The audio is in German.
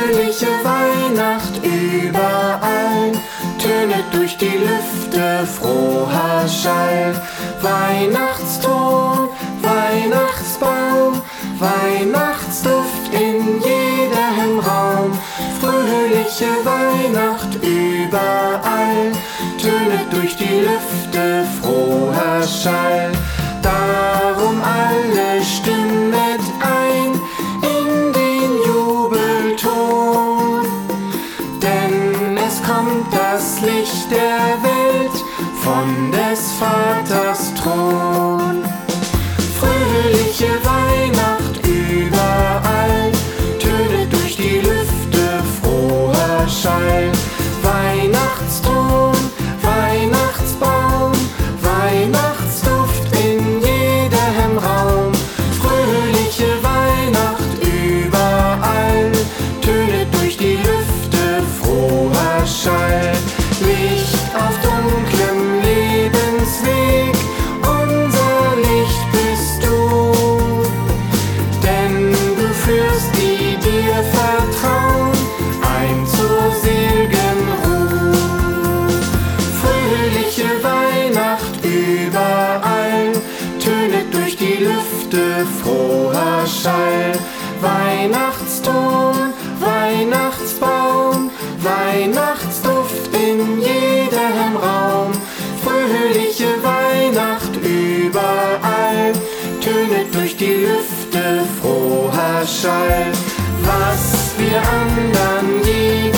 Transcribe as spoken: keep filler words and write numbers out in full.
Fröhliche Weihnacht überall, tönet durch die Lüfte froher Schall. Weihnachtston, Weihnachtsbaum, Weihnachtsduft in jedem Raum. Fröhliche Weihnacht überall, tönet durch die Lüfte froher Schall. Darum alle stimmet ein in den Jubelton, denn es kommt das Licht der Welt von des Vaters Thron. Fröhliche Weihnacht überall, tönet durch die Lüfte froher Schall. Weihnachtston, Weihnachtsbaum, Weihnachtsduft in jedem Raum. Fröhliche Weihnacht überall, tönet durch die Lüfte froher Schall. Licht auf dunklem Lebensweg, unser Licht bist du, denn du führst die dir vertrauen ein zur sel'gen Ruh. Fröhliche Weihnacht überall, tönet durch die Lüfte froher Schall. Weihnachtston, Weihnachtsbaum, Weihnachtsduft in jedem Raum. Fröhliche Weihnacht überall, tönet durch die Lüfte froher Schall. Was wir andern je